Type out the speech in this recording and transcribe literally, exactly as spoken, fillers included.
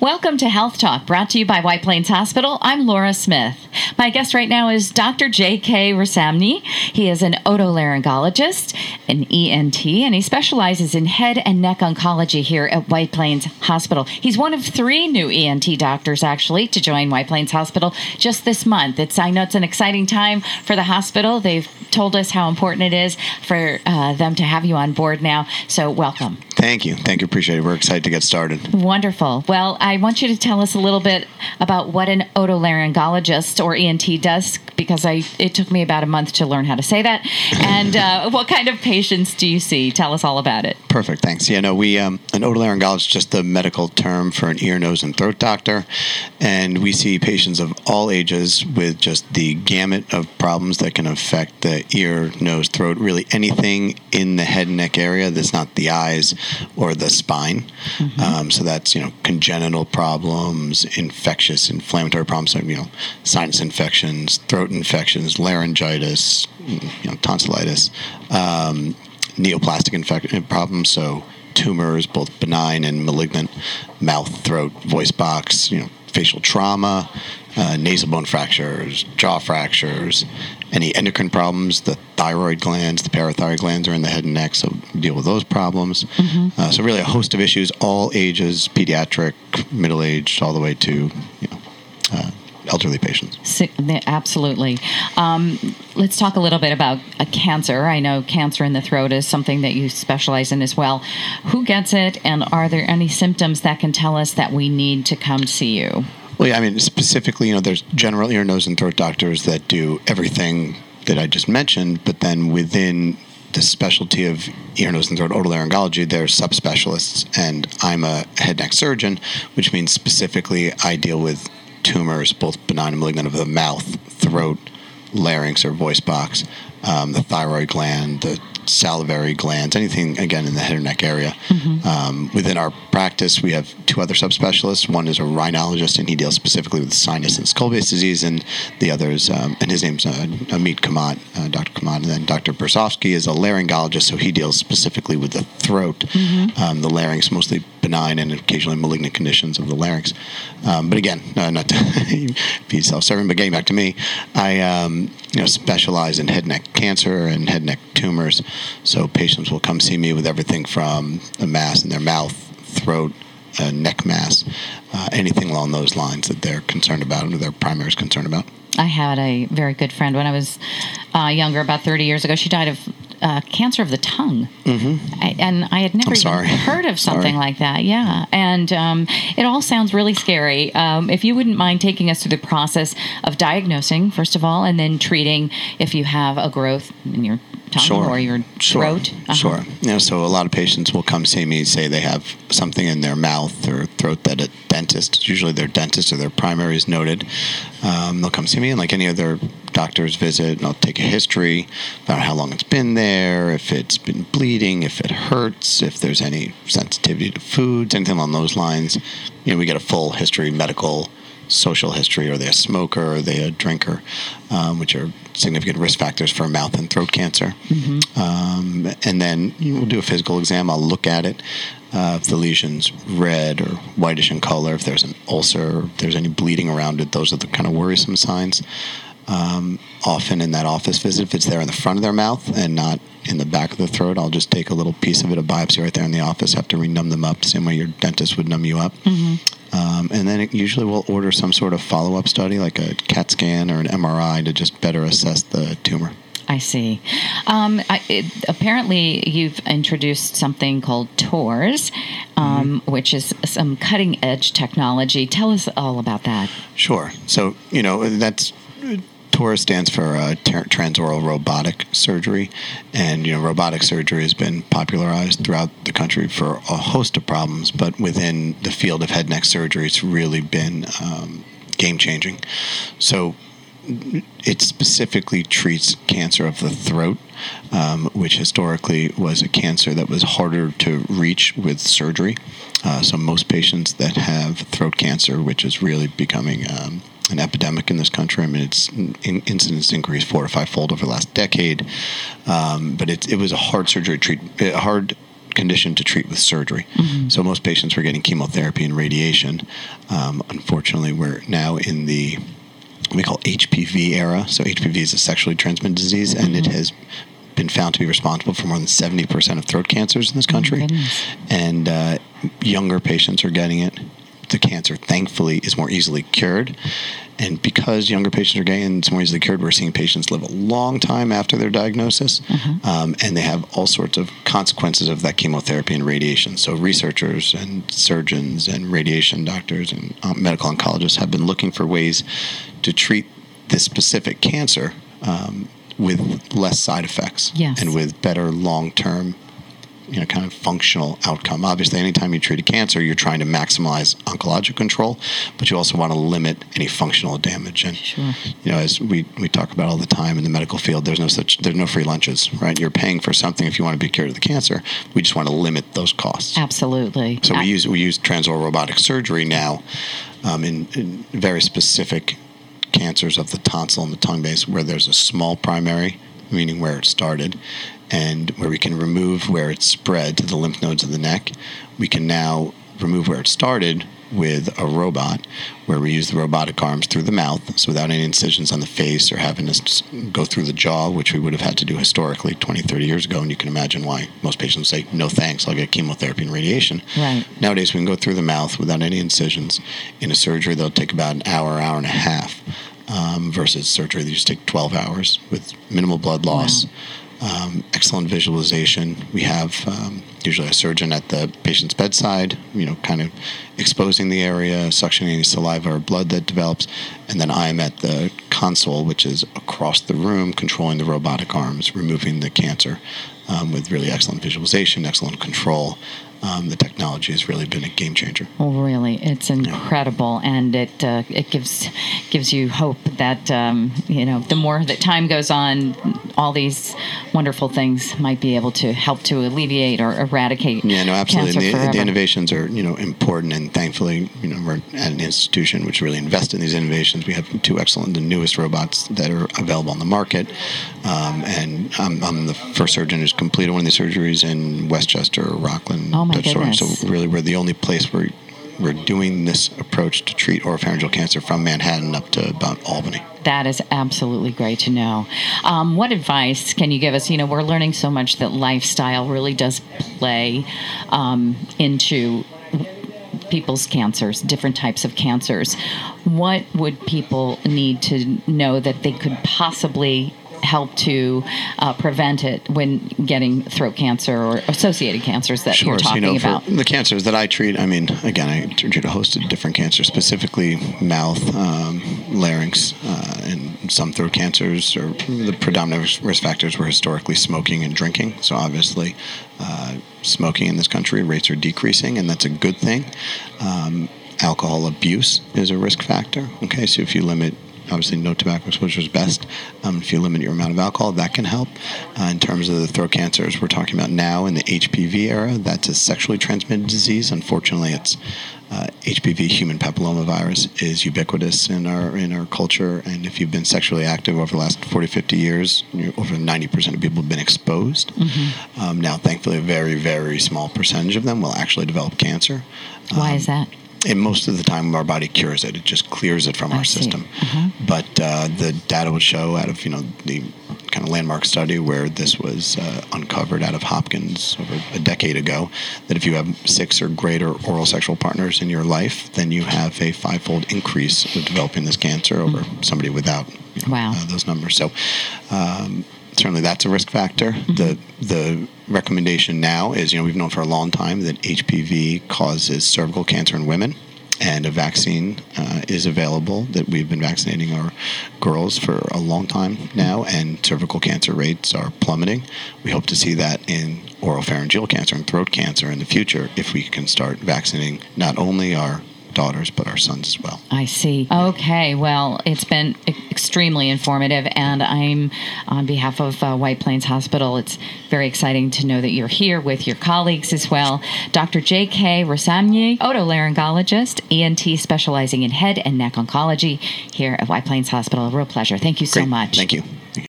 Welcome to Health Talk, brought to you by White Plains Hospital. I'm Laura Smith. My guest right now is Doctor J K Rasamny. He is an otolaryngologist, an E N T, and he specializes in head and neck oncology here at White Plains Hospital. He's one of three new E N T doctors, actually, to join White Plains Hospital just this month. It's I know it's an exciting time for the hospital. They've told us how important it is for uh, them to have you on board now, so welcome. Thank you. Thank you. Appreciate it. We're excited to get started. Wonderful. Well, I want you to tell us a little bit about what an otolaryngologist or E N T does, because I it took me about a month to learn how to say that. And uh, what kind of patients do you see? Tell us all about it. Perfect. Thanks. Yeah, no, we um, an otolaryngologist is just the medical term for an ear, nose, and throat doctor, and we see patients of all ages with just the gamut of problems that can affect the ear, nose, throat, really anything in the head and neck area that's not the eyes or the spine. Mm-hmm. Um, so that's, you know, congenital problems, infectious, inflammatory problems, so, you know, sinus infections, throat infections, laryngitis, you know, tonsillitis, um, neoplastic infection problems, so tumors, both benign and malignant, mouth, throat, voice box, you know, facial trauma, uh, nasal bone fractures, jaw fractures, any endocrine problems, the thyroid glands, the parathyroid glands are in the head and neck, so deal with those problems. Mm-hmm. Uh, so really a host of issues, all ages, pediatric, middle-aged, all the way to, you know, uh, elderly patients. Absolutely. Um, let's talk a little bit about uh, cancer. I know cancer in the throat is something that you specialize in as well. Who gets it, and are there any symptoms that can tell us that we need to come see you? Well, yeah, I mean, specifically, you know, there's general ear, nose, and throat doctors that do everything that I just mentioned, but then within the specialty of ear, nose, and throat otolaryngology, there's subspecialists, and I'm a head neck surgeon, which means specifically I deal with tumors, both benign and malignant, of the mouth, throat, larynx, or voice box, um, the thyroid gland, the salivary glands, anything, again, in the head and neck area. Mm-hmm. Um, within our practice, we have two other subspecialists. One is a rhinologist, and he deals specifically with sinus and skull-base disease, and the other is, um, and his name's uh, Amit Kamat, uh, Doctor Kamat, and then Doctor Bersofsky is a laryngologist, so he deals specifically with the throat, mm-hmm. um, the larynx, mostly benign and occasionally malignant conditions of the larynx. Um, but again, uh, not to be self-serving, but getting back to me, I um, you know specialize in head and neck cancer and head and neck tumors. So patients will come see me with everything from a mass in their mouth, throat, a neck mass, uh, anything along those lines that they're concerned about or their primary is concerned about. I had a very good friend when I was uh, younger, about thirty years ago. She died of uh, cancer of the tongue. Mm-hmm. I, and I had never even heard of something sorry. like that. Yeah. And um, it all sounds really scary. Um, if you wouldn't mind taking us through the process of diagnosing, first of all, and then treating if you have a growth in your tongue sure. or your sure. throat. Uh-huh. Sure. You know, so a lot of patients will come see me, say they have something in their mouth or throat that a dentist, usually their dentist or their primary is noted. Um, they'll come see me, and like any other doctor's visit, and I'll take a history about how long it's been there, if it's been bleeding, if it hurts, if there's any sensitivity to foods, anything along those lines. You know, we get a full history, medical, social history. Are they a smoker? Are they a drinker? Um, which are significant risk factors for mouth and throat cancer. Mm-hmm. Um, and then you know, we'll do a physical exam. I'll look at it. Uh, if the lesion's red or whitish in color, if there's an ulcer, if there's any bleeding around it, those are the kind of worrisome signs. Um, often in that office visit, if it's there in the front of their mouth and not in the back of the throat, I'll just take a little piece of it, a biopsy right there in the office, have to re-numb them up, the same way your dentist would numb you up. Mm-hmm. Um, and then it, usually we'll order some sort of follow-up study, like a CAT scan or an M R I, to just better assess the tumor. I see. Um, I, it, apparently, you've introduced something called TORS, um, mm-hmm. which is some cutting-edge technology. Tell us all about that. Sure. So, you know, that's... TORS stands for uh, ter- transoral robotic surgery, and you know robotic surgery has been popularized throughout the country for a host of problems, but within the field of head neck surgery, it's really been um, game-changing. So it specifically treats cancer of the throat, um, which historically was a cancer that was harder to reach with surgery. Uh, so most patients that have throat cancer, which is really becoming um, an epidemic in this country. I mean, its in, incidence increased four to five fold over the last decade. Um, but it, it was a hard surgery treat, a hard condition to treat with surgery. Mm-hmm. So most patients were getting chemotherapy and radiation. Um, unfortunately, we're now in the we call H P V era. So H P V is a sexually transmitted disease, and mm-hmm. it has been found to be responsible for more than seventy percent of throat cancers in this country. Oh, and uh, younger patients are getting it. The cancer, thankfully, is more easily cured. And because younger patients are getting it and it's more easily cured, we're seeing patients live a long time after their diagnosis. Mm-hmm. Um, and they have all sorts of consequences of that chemotherapy and radiation. So researchers and surgeons and radiation doctors and um, medical oncologists have been looking for ways to treat this specific cancer um, with less side effects yes. and with better long-term, you know, kind of functional outcome. Obviously, anytime you treat a cancer, you're trying to maximize oncologic control, but you also want to limit any functional damage. And sure. you know, as we, we talk about all the time in the medical field, there's no such there's no free lunches, right? You're paying for something if you want to be cured of the cancer. We just want to limit those costs. Absolutely. So I- we use we use transoral robotic surgery now um, in, in very specific cancers of the tonsil and the tongue base, where there's a small primary, meaning where it started, and where we can remove where it spread to the lymph nodes of the neck. We can now remove where it started with a robot, where we use the robotic arms through the mouth, so without any incisions on the face or having to go through the jaw, which we would have had to do historically twenty, thirty years ago. And you can imagine why most patients say, no thanks, I'll get chemotherapy and radiation. Right. Nowadays, we can go through the mouth without any incisions. In a surgery, they'll take about an hour, hour and a half, um, versus surgery that just take twelve hours with minimal blood loss. Wow. Um, excellent visualization. We have um, usually a surgeon at the patient's bedside, you know, kind of exposing the area, suctioning any saliva or blood that develops, and then I am at the console, which is across the room, controlling the robotic arms, removing the cancer um, with really excellent visualization, excellent control. Um, the technology has really been a game changer. Well, really, it's incredible, yeah. and it uh, it gives gives you hope that um, you know the more that time goes on, all these wonderful things might be able to help to alleviate or eradicate. Yeah, no, absolutely. Cancer the, forever. the innovations are you know important, and thankfully, you know, we're at an institution which really invests in these innovations. We have two excellent, the newest robots that are available on the market, um, and I'm, I'm the first surgeon who's completed one of these surgeries in Westchester, Rockland. Oh my goodness. So really, we're the only place where we're doing this approach to treat oropharyngeal cancer from Manhattan up to about Albany. That is absolutely great to know. Um, what advice can you give us? You know, we're learning so much that lifestyle really does play um, into people's cancers, different types of cancers. What would people need to know that they could possibly help to uh, prevent it when getting throat cancer or associated cancers that sure. you're talking so, you know, about? For the cancers that I treat, I mean, again, I treat a host of different cancers, specifically mouth, um, larynx, uh, and some throat cancers. Or the predominant risk factors were historically smoking and drinking. So obviously, uh, smoking in this country, rates are decreasing, and that's a good thing. Um, alcohol abuse is a risk factor. Okay, so if you limit obviously, no tobacco exposure is best. Um, if you limit your amount of alcohol, that can help. Uh, in terms of the throat cancers we're talking about now in the H P V era, that's a sexually transmitted disease. Unfortunately, it's uh, H P V, human papillomavirus, is ubiquitous in our in our culture. And if you've been sexually active over the last forty, fifty years, you know, over ninety percent of people have been exposed. Mm-hmm. Um, now, thankfully, a very, very small percentage of them will actually develop cancer. Why um, is that? And most of the time, our body cures it. It just clears it from I our see. system. Mm-hmm. But uh, the data would show out of, you know, the kind of landmark study where this was uh, uncovered out of Hopkins over a decade ago, that if you have six or greater oral sexual partners in your life, then you have a five-fold increase of developing this cancer over mm-hmm. somebody without you know, wow. uh, those numbers. So um, certainly that's a risk factor. Mm-hmm. The the recommendation now is, you know, we've known for a long time that H P V causes cervical cancer in women, and a vaccine uh, is available that we've been vaccinating our girls for a long time now, and cervical cancer rates are plummeting. We hope to see that in oropharyngeal cancer and throat cancer in the future if we can start vaccinating not only our daughters, but our sons as well. I see. Okay. Well, it's been extremely informative, and I'm on behalf of uh, White Plains Hospital. It's very exciting to know that you're here with your colleagues as well. Doctor J K Ressamny, otolaryngologist, E N T specializing in head and neck oncology here at White Plains Hospital. A real pleasure. Thank you so Great. much. Thank you.